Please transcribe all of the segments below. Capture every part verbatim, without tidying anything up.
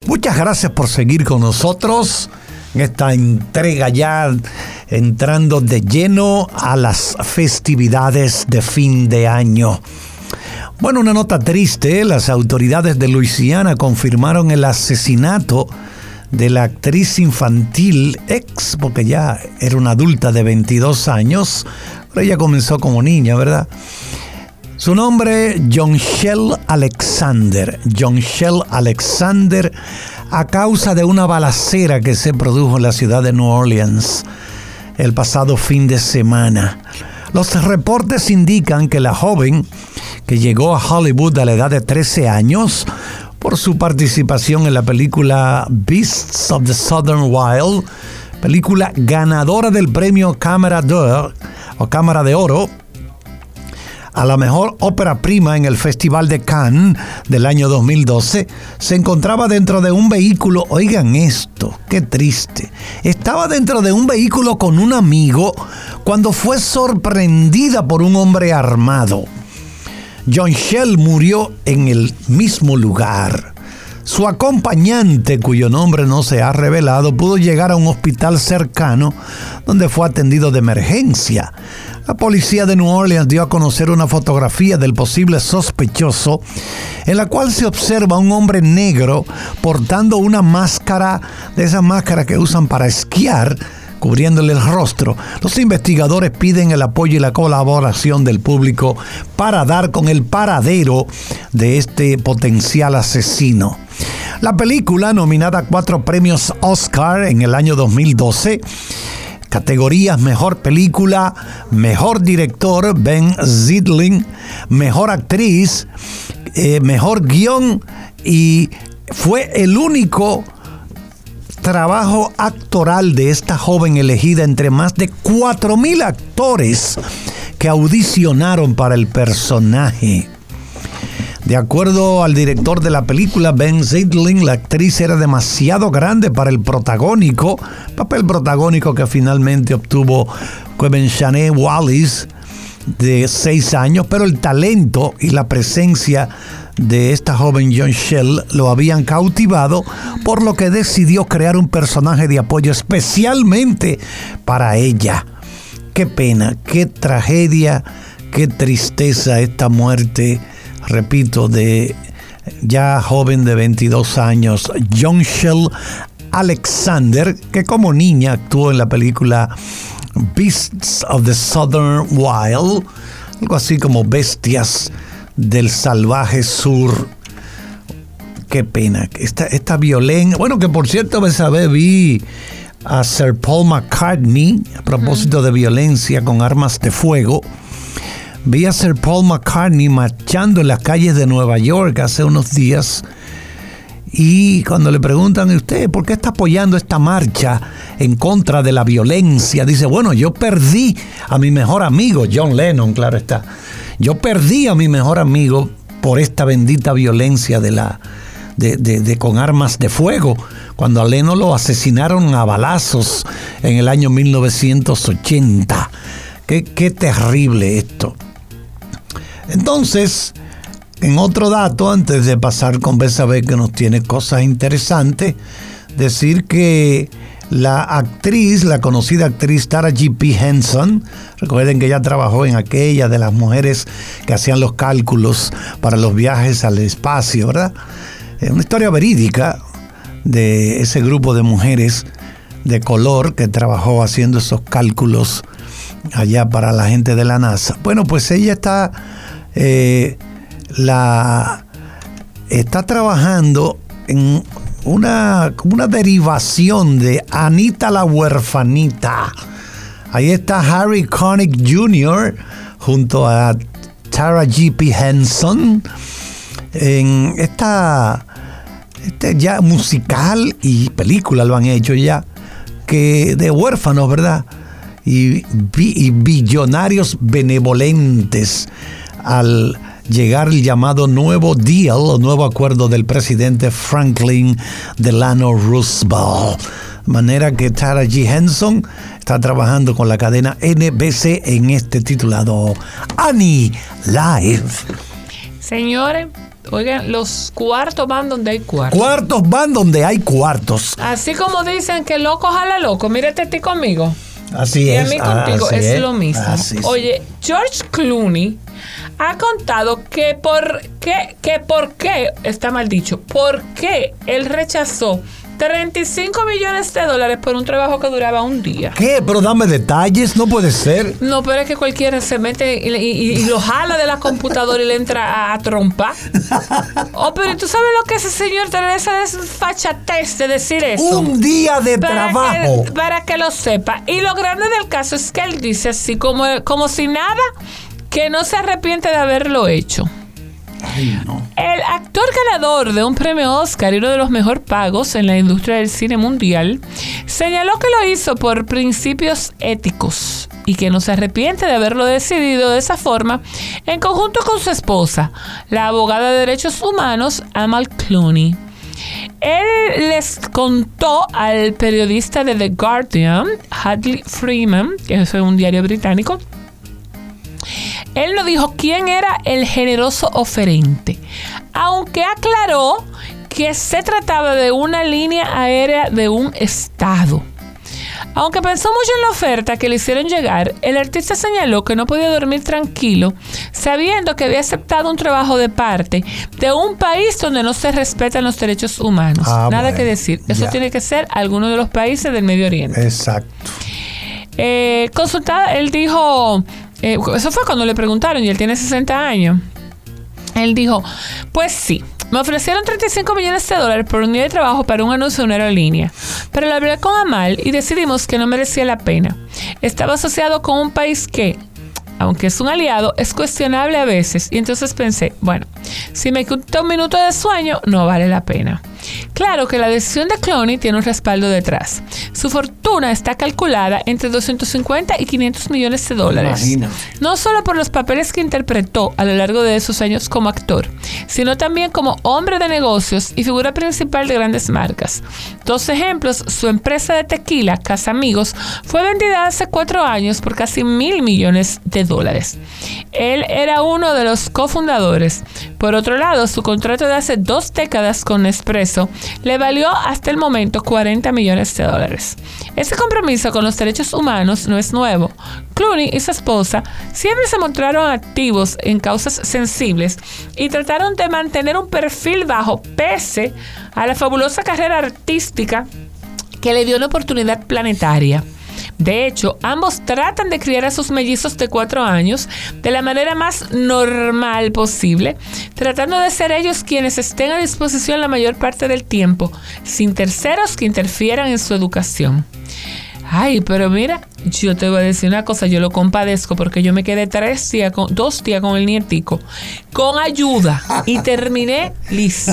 Muchas gracias por seguir con nosotros en esta entrega ya entrando de lleno a las festividades de fin de año. Bueno, una nota triste, las autoridades de Luisiana confirmaron el asesinato de la actriz infantil ex, porque ya era una adulta de veintidós años, pero ella comenzó como niña, ¿verdad? Su nombre, Jonchelle Alexander. Jonchelle Alexander, a causa de una balacera que se produjo en la ciudad de New Orleans el pasado fin de semana. Los reportes indican que la joven, que llegó a Hollywood a la edad de trece años, por su participación en la película Beasts of the Southern Wild, película ganadora del premio Cámara d'Or, o Cámara de Oro, a la mejor ópera prima en el Festival de Cannes del año dos mil doce, se encontraba dentro de un vehículo, oigan esto, qué triste, estaba dentro de un vehículo con un amigo cuando fue sorprendida por un hombre armado. Jonchelle murió en el mismo lugar. Su acompañante, cuyo nombre no se ha revelado, pudo llegar a un hospital cercano donde fue atendido de emergencia. La policía de New Orleans dio a conocer una fotografía del posible sospechoso en la cual se observa a un hombre negro portando una máscara, de esas máscaras que usan para esquiar, cubriéndole el rostro. Los investigadores piden el apoyo y la colaboración del público para dar con el paradero de este potencial asesino. La película, nominada a cuatro premios Oscar en el año dos mil doce, categorías Mejor Película, Mejor Director, Ben Zidling, Mejor Actriz, eh, Mejor Guión, y fue el único trabajo actoral de esta joven elegida entre más de cuatro mil actores que audicionaron para el personaje. De acuerdo al director de la película, Ben Zidling, la actriz era demasiado grande para el protagónico, papel protagónico que finalmente obtuvo Quebenshane Wallace, de seis años, pero el talento y la presencia de esta joven Jonchelle lo habían cautivado, por lo que decidió crear un personaje de apoyo especialmente para ella. Qué pena, qué tragedia, qué tristeza esta muerte, repito, de ya joven de veintidós años, Jonchelle Alexander, que como niña actuó en la película Beasts of the Southern Wild, algo así como Bestias del Salvaje Sur. Qué pena, esta, esta violencia. Bueno, que por cierto, esa vez vi a Sir Paul McCartney, a propósito uh-huh. de violencia con armas de fuego. Vi a Sir Paul McCartney marchando en las calles de Nueva York hace unos días. Y cuando le preguntan a usted por qué está apoyando esta marcha en contra de la violencia, dice, bueno, yo perdí a mi mejor amigo, John Lennon, claro está. Yo perdí a mi mejor amigo por esta bendita violencia de la de, de, de con armas de fuego, cuando a Lennon lo asesinaron a balazos en el año mil novecientos ochenta. Qué, qué terrible esto. Entonces, en otro dato, antes de pasar con Betsabé, que nos tiene cosas interesantes, decir que la actriz, la conocida actriz Tara G P Henson, recuerden que ella trabajó en aquella de las mujeres que hacían los cálculos para los viajes al espacio, ¿verdad? Es una historia verídica de ese grupo de mujeres de color que trabajó haciendo esos cálculos allá para la gente de la NASA. Bueno, pues ella está... Eh, La está trabajando en una, una derivación de Anita la huerfanita. Ahí está Harry Connick junior junto a Tara G P Henson en esta este ya musical y película lo han hecho ya, que de huérfanos, ¿verdad? Y, y billonarios benevolentes al llegar el llamado nuevo deal, o nuevo acuerdo del presidente Franklin Delano Roosevelt. De manera que Tara G. Henson está trabajando con la cadena N B C en este titulado Annie Live. Señores, Oigan, los cuartos van donde hay cuartos. Cuartos van donde hay cuartos. Así como dicen que loco jala loco. Mírate a ti conmigo. Así y es. Y a mí contigo así es, es lo mismo. Así Oye, es. George Clooney ha contado que por qué, que por qué, está mal dicho, por qué él rechazó treinta y cinco millones de dólares por un trabajo que duraba un día. ¿Qué? Pero dame detalles, no puede ser. No, pero es que cualquiera se mete y, y, y lo jala de la computadora y le entra a, a trompar. Oh, pero ¿tú sabes lo que ese señor tiene esa desfachatez de decir eso? Un día de para trabajo. Que, para que lo sepa. Y lo grande del caso es que él dice así como, como si nada, que no se arrepiente de haberlo hecho. Ay, no. El actor ganador de un premio Oscar y uno de los mejor pagos en la industria del cine mundial señaló que lo hizo por principios éticos y que no se arrepiente de haberlo decidido de esa forma en conjunto con su esposa, la abogada de derechos humanos Amal Clooney. Él les contó al periodista de The Guardian, Hadley Freeman, que es un diario británico. Él no dijo quién era el generoso oferente, aunque aclaró que se trataba de una línea aérea de un estado. Aunque pensó mucho en la oferta que le hicieron llegar, el artista señaló que no podía dormir tranquilo, sabiendo que había aceptado un trabajo de parte de un país donde no se respetan los derechos humanos. Ah, Nada bueno, que decir. Eso ya. tiene que ser alguno de los países del Medio Oriente. Exacto. Eh, consultada, él dijo... Eh, eso fue cuando le preguntaron y él tiene sesenta años. Él dijo, pues sí, me ofrecieron treinta y cinco millones de dólares por un día de trabajo para un anuncio de una aerolínea, pero lo hablé con Amal y decidimos que no merecía la pena. Estaba asociado con un país que, aunque es un aliado, es cuestionable a veces, y entonces pensé, bueno, si me quito un minuto de sueño, no vale la pena. Claro que la decisión de Clooney tiene un respaldo detrás. Su fortuna está calculada entre doscientos cincuenta y quinientos millones de dólares. Imagínate. No solo por los papeles que interpretó a lo largo de esos años como actor, sino también como hombre de negocios y figura principal de grandes marcas. Dos ejemplos: su empresa de tequila, Casamigos, fue vendida hace cuatro años por casi mil millones de dólares. Él era uno de los cofundadores. Por otro lado, su contrato de hace dos décadas con Nespresso le valió hasta el momento cuarenta millones de dólares. Ese compromiso con los derechos humanos no es nuevo. Clooney y su esposa siempre se mostraron activos en causas sensibles y trataron de mantener un perfil bajo pese a la fabulosa carrera artística que le dio una oportunidad planetaria. De hecho, ambos tratan de criar a sus mellizos de cuatro años de la manera más normal posible, tratando de ser ellos quienes estén a disposición la mayor parte del tiempo, sin terceros que interfieran en su educación. Ay, pero mira, yo te voy a decir una cosa, yo lo compadezco porque yo me quedé tres días, con, dos días con el nietico, con ayuda, y terminé lista.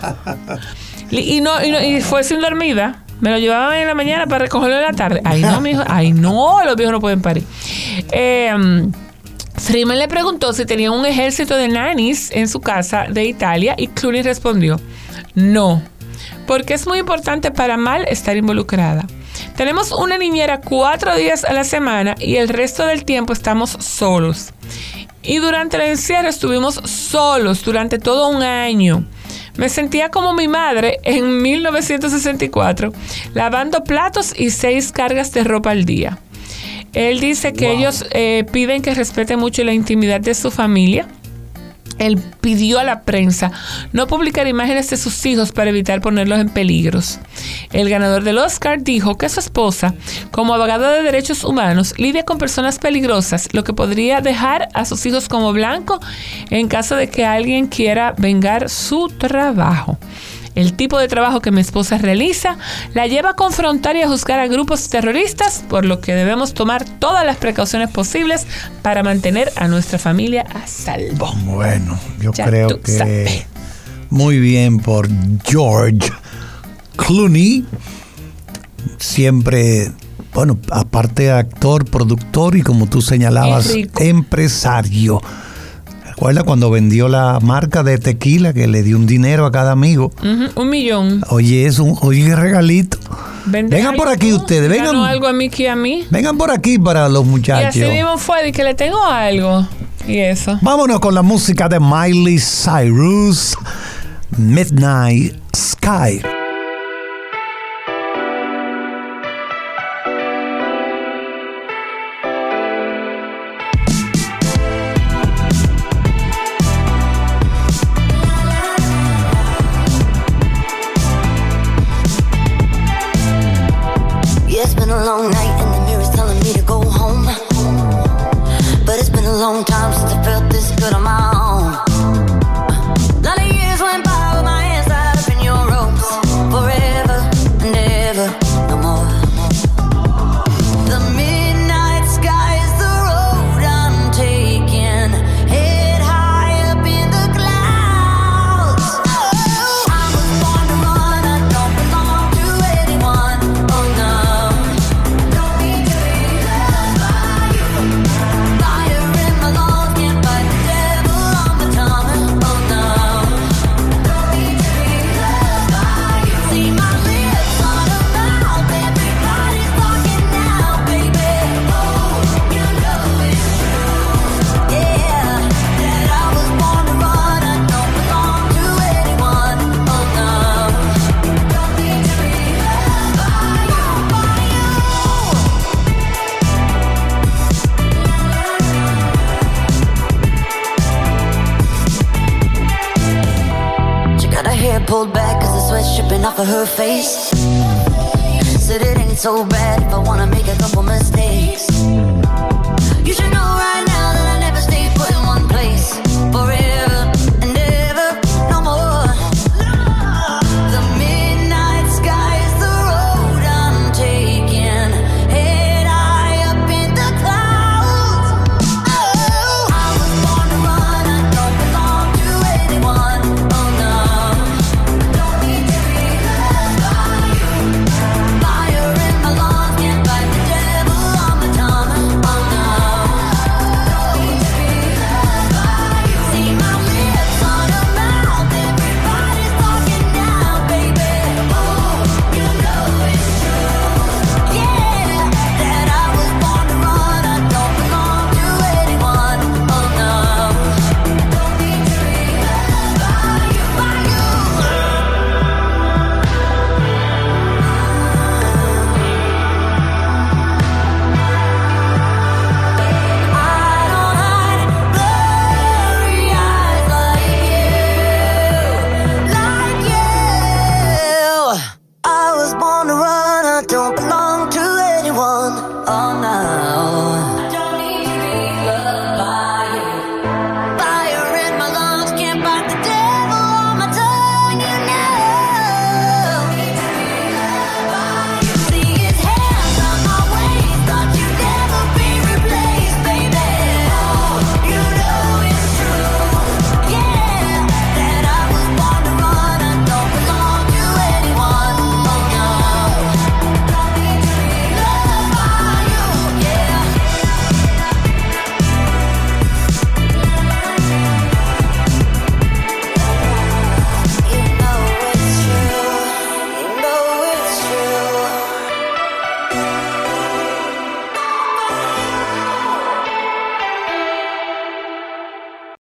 Y, no, y, no, y fue sin dormida. Me lo llevaban en la mañana para recogerlo en la tarde. Ay, no, mijo. Ay, no, los viejos no pueden parir. Eh, Freeman le preguntó si tenía un ejército de nannies en su casa de Italia y Clooney respondió, no, porque es muy importante para Amal estar involucrada. Tenemos una niñera cuatro días a la semana y el resto del tiempo estamos solos. Y durante el encierro estuvimos solos durante todo un año. Me sentía como mi madre en mil novecientos sesenta y cuatro, lavando platos y seis cargas de ropa al día. Él dice que wow. ellos eh, piden que respete mucho la intimidad de su familia. Él pidió a la prensa no publicar imágenes de sus hijos para evitar ponerlos en peligros. El ganador del Oscar dijo que su esposa, como abogada de derechos humanos, lidia con personas peligrosas, lo que podría dejar a sus hijos como blanco en caso de que alguien quiera vengar su trabajo. El tipo de trabajo que mi esposa realiza la lleva a confrontar y a juzgar a grupos terroristas, por lo que debemos tomar todas las precauciones posibles para mantener a nuestra familia a salvo. Bueno, yo ya creo que sabes. Muy bien por George Clooney. Siempre, bueno, aparte de actor, productor y como tú señalabas, empresario. ¿Recuerda cuando vendió la marca de tequila que le dio un dinero a cada amigo? Uh-huh, un millón. Oye, es un oye, regalito. Vengan por aquí ustedes. Vengan, algo a mí que a mí. Vengan por aquí para los muchachos. Y así mismo fue, de que le tengo algo. Y eso. Vámonos con la música de Miley Cyrus, Midnight Sky. A long night and the mirror's telling me to go home, but it's been a long time since I felt this good on my own. A lot of years went by with my hands tied up in your ropes, forever and ever, no more. The midnight sky is the road I'm taking, head high up in the clouds. Oh, I was born to run, I don't belong to anyone. Oh no. Pulled back cause the sweat's dripping off of her face. Said it ain't so bad if I wanna make a couple mistakes. You should know right